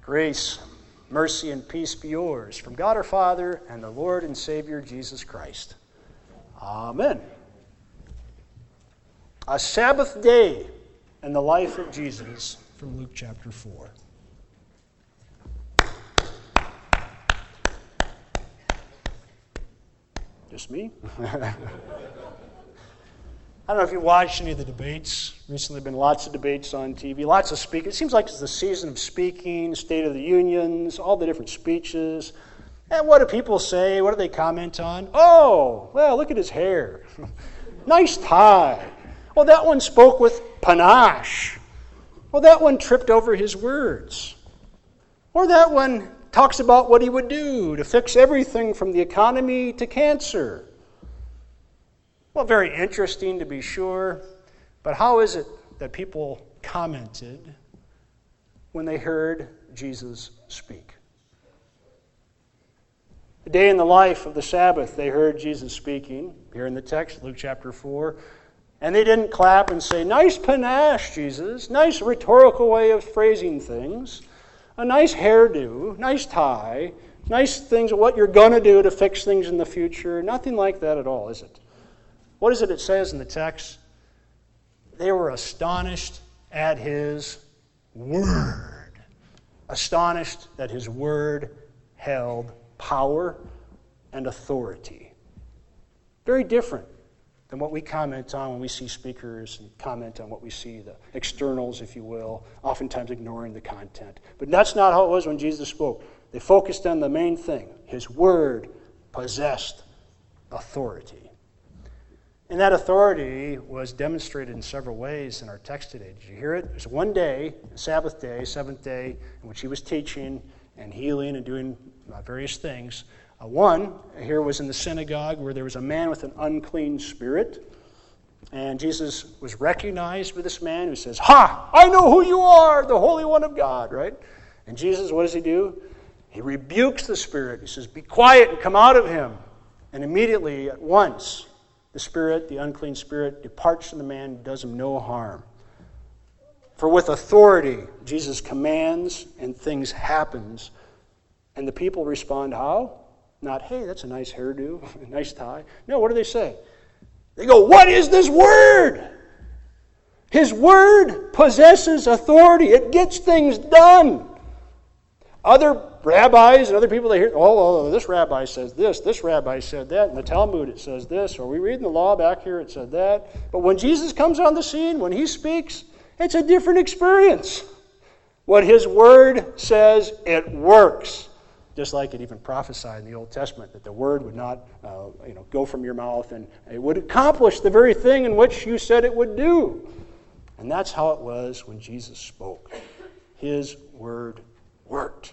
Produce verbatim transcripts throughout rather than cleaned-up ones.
Grace, mercy, and peace be yours from God our Father and the Lord and Savior Jesus Christ. Amen. A Sabbath day in the life of Jesus from Luke chapter four. Just me? I don't know if you watched any of the debates. Recently been lots of debates on T V, lots of speaking. It seems like it's the season of speaking, State of the Unions, all the different speeches. And what do people say? What do they comment on? Oh, well, look at his hair. Nice tie. Well, that one spoke with panache. Well, that one tripped over his words. Or that one talks about what he would do to fix everything from the economy to cancer. Well, very interesting to be sure, but how is it that people commented when they heard Jesus speak? The day in the life of the Sabbath, they heard Jesus speaking, here in the text, Luke chapter four, and they didn't clap and say, nice panache, Jesus, nice rhetorical way of phrasing things, a nice hairdo, nice tie, nice things, what you're going to do to fix things in the future. Nothing like that at all, is it? What is it it says in the text? They were astonished at his word. Astonished that his word held power and authority. Very different than what we comment on when we see speakers and comment on what we see, the externals, if you will, oftentimes ignoring the content. But that's not how it was when Jesus spoke. They focused on the main thing. His word possessed authority. And that authority was demonstrated in several ways in our text today. Did you hear it? There's one day, a Sabbath day, seventh day, in which he was teaching and healing and doing uh, various things. Uh, one here was in the synagogue where there was a man with an unclean spirit. And Jesus was recognized with this man who says, "Ha! I know who you are, the Holy One of God," right? And Jesus, what does he do? He rebukes the spirit. He says, "Be quiet and come out of him." And immediately, at once, the spirit, the unclean spirit, departs from the man and does him no harm. For with authority, Jesus commands and things happens. And the people respond how? Not, hey, that's a nice hairdo, a nice tie. No, what do they say? They go, what is this word? His word possesses authority. It gets things done. Other rabbis and other people, they hear, oh, oh, this rabbi says this, this rabbi said that, in the Talmud it says this, or we read in the law back here it said that. But when Jesus comes on the scene, when he speaks, it's a different experience. What his word says, it works. Just like it even prophesied in the Old Testament that the word would not uh, you know, go from your mouth and it would accomplish the very thing in which you said it would do. And that's how it was when Jesus spoke. His word worked.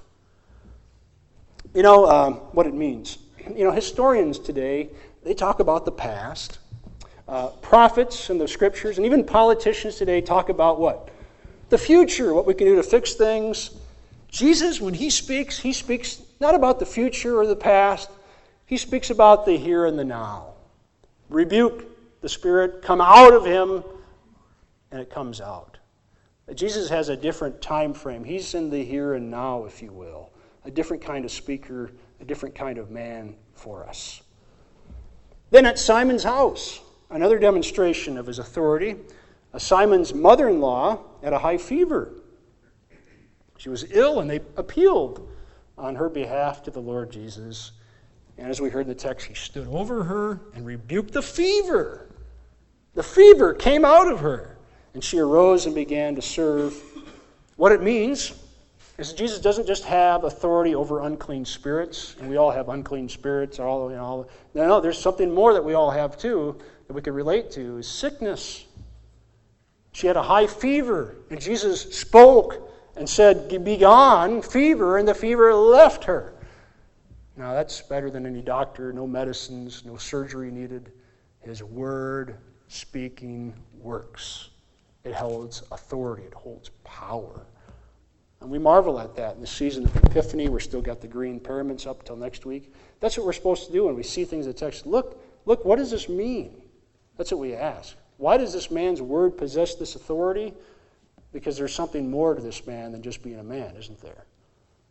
You know um, what it means. You know, historians today, they talk about the past. Uh, prophets in the scriptures and even politicians today talk about what? The future, what we can do to fix things. Jesus, when he speaks, he speaks not about the future or the past. He speaks about the here and the now. Rebuke the spirit, come out of him, and it comes out. Jesus has a different time frame. He's in the here and now, if you will. A different kind of speaker, a different kind of man for us. Then at Simon's house, another demonstration of his authority. Simon's mother-in-law had a high fever. She was ill, and they appealed on her behalf to the Lord Jesus. And as we heard in the text, he stood over her and rebuked the fever. The fever came out of her, and she arose and began to serve. What it means is that Jesus doesn't just have authority over unclean spirits, and we all have unclean spirits. All, you know, no, no, there's something more that we all have too that we can relate to, is sickness. She had a high fever, and Jesus spoke and said, "Be gone, fever," and the fever left her. Now that's better than any doctor, no medicines, no surgery needed. His word speaking works. It holds authority, it holds power. And we marvel at that in the season of Epiphany. We're still got the green pyramids up till next week. That's what we're supposed to do when we see things in the text. Look, look, what does this mean? That's what we ask. Why does this man's word possess this authority? Because there's something more to this man than just being a man, isn't there?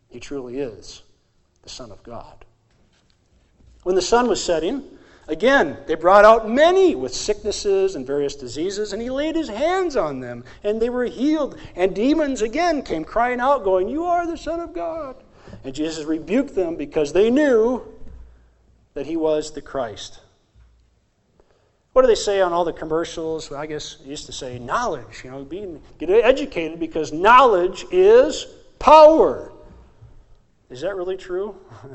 He truly is the Son of God. When the sun was setting, again, they brought out many with sicknesses and various diseases, and he laid his hands on them, and they were healed. And demons again came crying out, going, "You are the Son of God." And Jesus rebuked them because they knew that he was the Christ. What do they say on all the commercials? Well, I guess they used to say knowledge. You know, being, get educated because knowledge is power. Is that really true?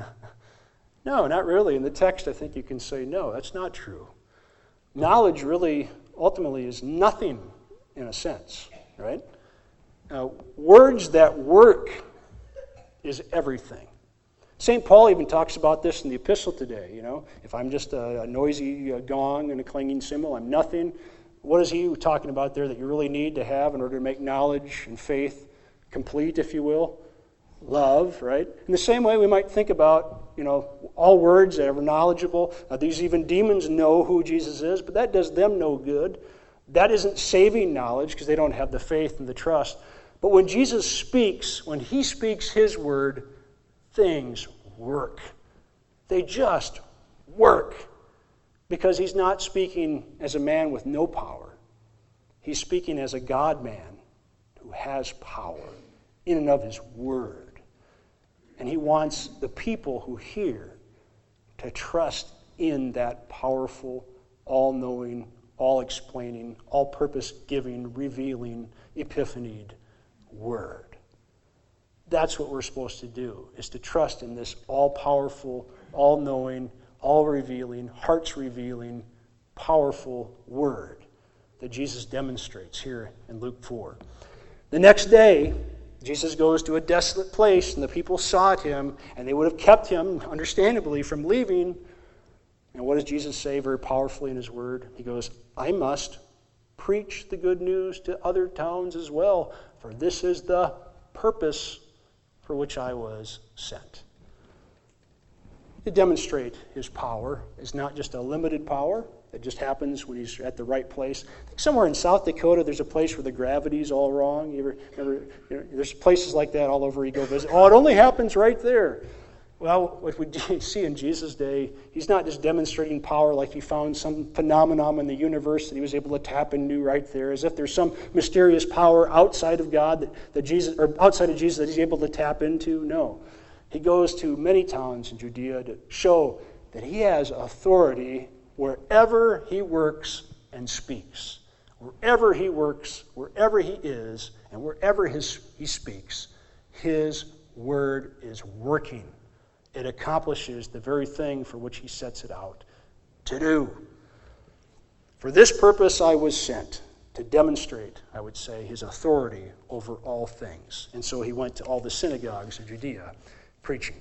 No, not really. In the text, I think you can say, no, that's not true. Knowledge really, ultimately, is nothing in a sense, right? Uh, words that work is everything. Saint Paul even talks about this in the epistle today, you know. If I'm just a, a noisy uh, gong and a clanging cymbal, I'm nothing. What is he talking about there that you really need to have in order to make knowledge and faith complete, if you will? Love, right? In the same way we might think about, you know, all words that are knowledgeable. Uh, these even demons know who Jesus is, but that does them no good. That isn't saving knowledge because they don't have the faith and the trust. But when Jesus speaks, when he speaks his word, things work. They just work. Because he's not speaking as a man with no power. He's speaking as a God-man who has power in and of his word. And he wants the people who hear to trust in that powerful, all-knowing, all-explaining, all-purpose-giving, revealing, epiphanied word. That's what we're supposed to do, is to trust in this all-powerful, all-knowing, all-revealing, hearts-revealing, powerful word that Jesus demonstrates here in Luke four. The next day, Jesus goes to a desolate place, and the people sought him, and they would have kept him, understandably, from leaving. And what does Jesus say very powerfully in his word? He goes, "I must preach the good news to other towns as well, for this is the purpose for which I was sent." To demonstrate his power is not just a limited power that just happens when he's at the right place. I think somewhere in South Dakota, there's a place where the gravity's all wrong. You ever, ever, you know, there's places like that all over you go visit. Oh, it only happens right there. Well, what we see in Jesus' day, he's not just demonstrating power like he found some phenomenon in the universe that he was able to tap into right there, as if there's some mysterious power outside of God that, that Jesus, or outside of Jesus that he's able to tap into. No. He goes to many towns in Judea to show that he has authority wherever he works and speaks. Wherever he works, wherever he is, and wherever his, he speaks, his word is working. It accomplishes the very thing for which he sets it out to do. For this purpose I was sent, to demonstrate, I would say, his authority over all things. And so he went to all the synagogues of Judea preaching.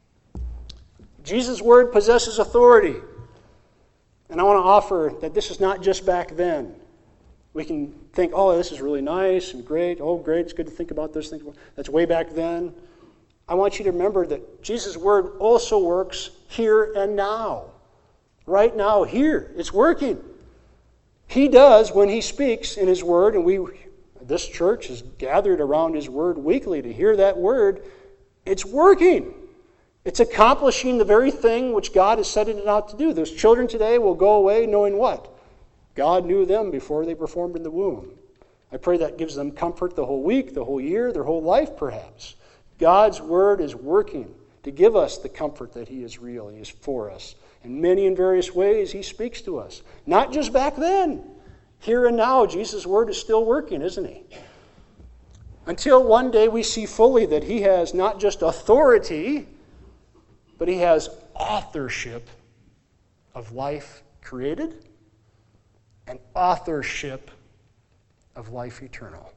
Jesus' word possesses authority. And I want to offer that this is not just back then. We can think, oh, this is really nice and great. Oh, great, it's good to think about those things. That's way back then. I want you to remember that Jesus' word also works here and now. Right now, here. It's working. He does when he speaks in his word, and we, this church is gathered around his word weekly to hear that word. It's working. It's accomplishing the very thing which God is setting it out to do. Those children today will go away knowing what? God knew them before they were formed in the womb. I pray that gives them comfort the whole week, the whole year, their whole life perhaps. God's word is working to give us the comfort that he is real, he is for us. In many and various ways he speaks to us. Not just back then. Here and now, Jesus' word is still working, isn't he? Until one day we see fully that he has not just authority, but he has authorship of life created and authorship of life eternal.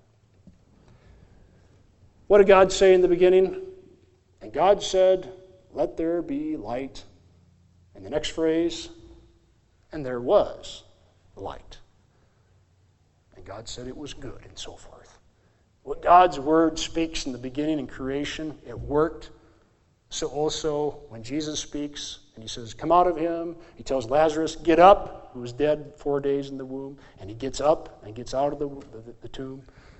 What did God say in the beginning? And God said, "Let there be light." And the next phrase, and there was light. And God said it was good, and so forth. What God's word speaks in the beginning in creation, it worked. So also, when Jesus speaks, and he says, "Come out of him," he tells Lazarus, "Get up," who was dead four days in the womb, and he gets up and gets out of the, the, the tomb.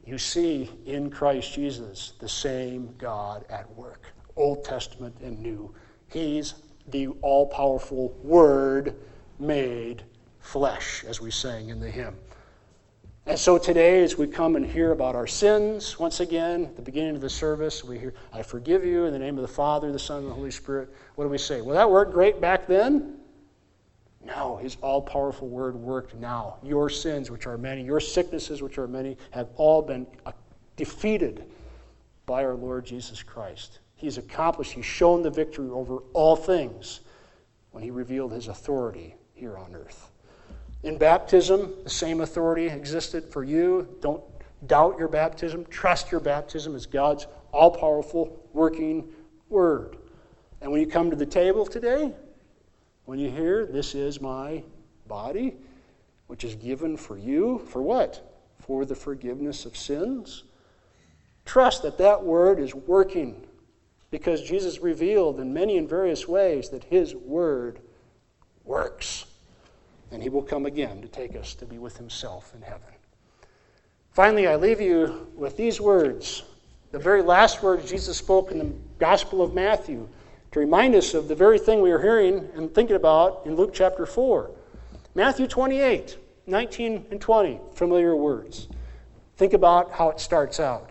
you see in Christ Jesus the same God at work, Old Testament and New. He's the all-powerful Word made flesh, as we sang in the hymn. And so today, as we come and hear about our sins, once again, at the beginning of the service, we hear, I forgive you in the name of the Father, the Son, and the Holy Spirit. What do we say? Well, that worked great back then. No, his all-powerful word worked now. Your sins, which are many, your sicknesses, which are many, have all been defeated by our Lord Jesus Christ. He's accomplished, he's shown the victory over all things when he revealed his authority here on earth. In baptism, the same authority existed for you. Don't doubt your baptism. Trust your baptism as God's all-powerful, working word. And when you come to the table today, when you hear, this is my body, which is given for you, for what? For the forgiveness of sins. Trust that that word is working, because Jesus revealed in many and various ways that his word works. And he will come again to take us to be with himself in heaven. Finally, I leave you with these words, the very last words Jesus spoke in the Gospel of Matthew, to remind us of the very thing we are hearing and thinking about in Luke chapter four. Matthew twenty-eight, nineteen and twenty, familiar words. Think about how it starts out.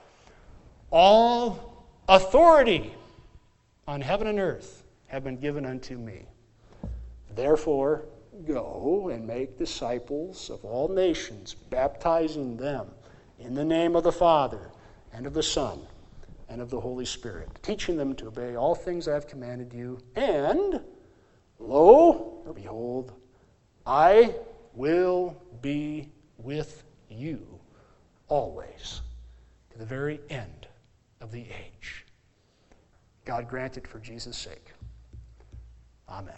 All authority on heaven and earth have been given unto me. Therefore, go and make disciples of all nations, baptizing them in the name of the Father and of the Son and of the Holy Spirit, teaching them to obey all things I have commanded you. And, lo, or behold, I will be with you always to the very end of the age. God grant it for Jesus' sake. Amen.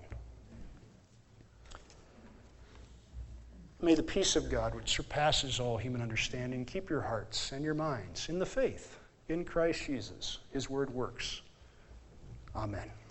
May the peace of God, which surpasses all human understanding, keep your hearts and your minds in the faith in Christ Jesus. His word works. Amen.